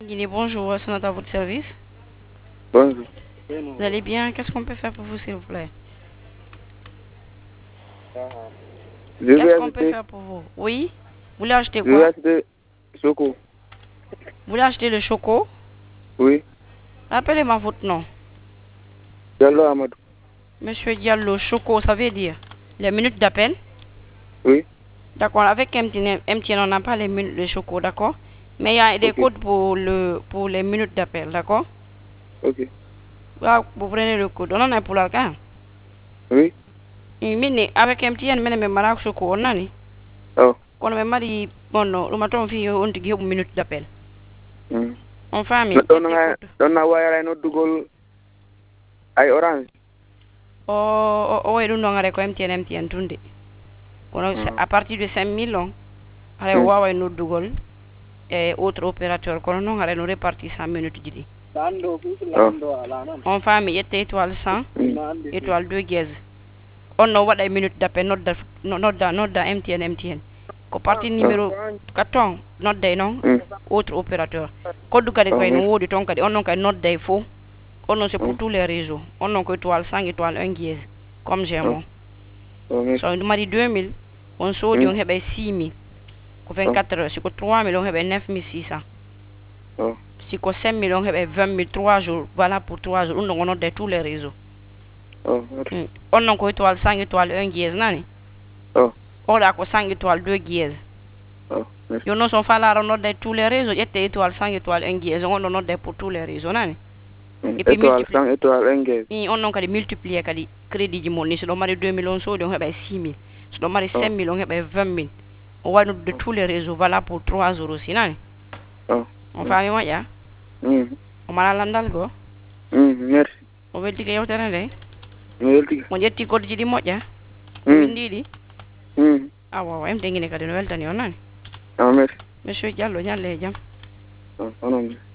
Guinée, bonjour, c'est à votre service. Bonjour. Vous allez bien? Qu'est-ce qu'on peut faire pour vous, s'il vous plaît? Je vais Qu'est-ce qu'on peut acheter, faire pour vous? Oui? Vous voulez acheter je vais quoi? acheter Choco. Vous voulez acheter le choco? Oui. Rappelez-moi votre nom. Diallo Amadou. Monsieur Diallo, choco, ça veut dire les minutes d'appel? Oui. D'accord, avec MTN, on n'a pas les minutes de choco, d'accord? Mais il y a des Ok. codes pour les minutes d'appel, d'accord? Ok. Là, vous prenez le code. On en a pour l'argent. Oui. Mais avec MTN, mais malak choco, on a ni. Oh. Quand on m'a bon, non, le matin, on fait une minute d'appel. Mm. En famille, Don na wire no dugol ay orange. ouais, nous n'avons pas MTN tunde. À partir de 5 000 ans, allez, Mm. ouais, nous double et autre opérateur, quand on a nous réparti 100 minutes d'idée. Oh. En famille, était étoile 100, Mm. étoile 2 gaz. On a des minutes d'appel, not da MTN. Ko parti numéro 14, not day non, Mm. autre opérateur. Code kadi Oh, koy no merci. wodi ton kadi on kay not day faux. On c'est pour Mm. tous les réseaux. On a étoile 5, étoile 1 gaz. Comme j'ai Oh. moi. Oh, merci. So, on m'a dit 2000, on saudi on avait 6000. Ko 24 heures, si ko 3000 on avait 9600. Oh. Si ko 5000 on avait 20 000, 3 jours. Voilà pour 3 jours. On a de tous les réseaux. Oh, merci. On a étoile 5, étoile 1 gaz nani. Oh. On a 5 étoile 2 gaz. Oh, merci. Yo non son fallar on a de tous les réseaux. J'étais étoile 5, étoile 1 gaz. On a de pour tous les réseaux nani. Et puis Étoile 100, étoile engagé. on a multiplier kadi crédit du monde. Si on a 2000 on saudi on avait 6000. Si on a 5000 on avait 20 000. On va de tous les réseaux. Voilà pour 3 jours aussi nani. Oh. On fait moi ya. Mm. On m'a landal go. Merci. O welti ke yewtere nde Merci. mo ƴetti code ji ɗi moƴƴa o Mm. windiɗi Mm. awa emte guine kadi no weltani on nani Oh, merci. monsieur Diallo ñalle e jaam Oh, non.